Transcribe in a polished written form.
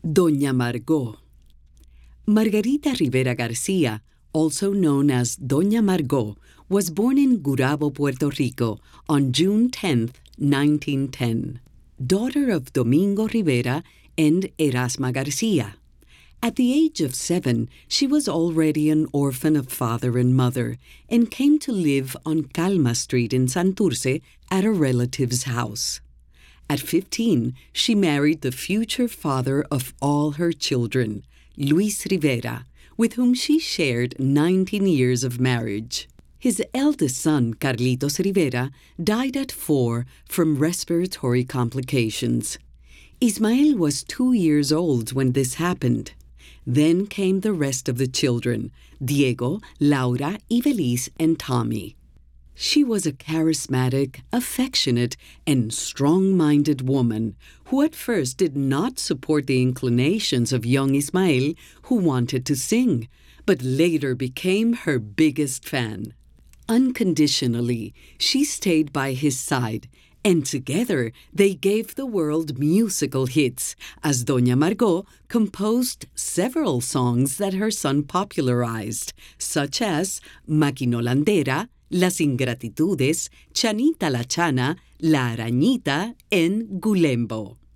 Doña Margot. Margarita Rivera Garcia, also known as Doña Margot, was born in Gurabo, Puerto Rico on June 10, 1910, daughter of Domingo Rivera and Erasma Garcia. At the age of 7, she was already an orphan of father and mother and came to live on Calma Street in Santurce at a relative's house. At 15, she married the future father of all her children, Luis Rivera, with whom she shared 19 years of marriage. His eldest son, Carlitos Rivera, died at 4 from respiratory complications. Ismael was 2 years old when this happened. Then came the rest of the children, Diego, Laura, Ibelis, and Tommy. She was a charismatic, affectionate, and strong-minded woman who at first did not support the inclinations of young Ismael, who wanted to sing, but later became her biggest fan. Unconditionally, she stayed by his side, and together they gave the world musical hits, as Doña Margot composed several songs that her son popularized, such as Maquinolandera, Las Ingratitudes, Chanita la Chana, La Arañita, and Gulembo.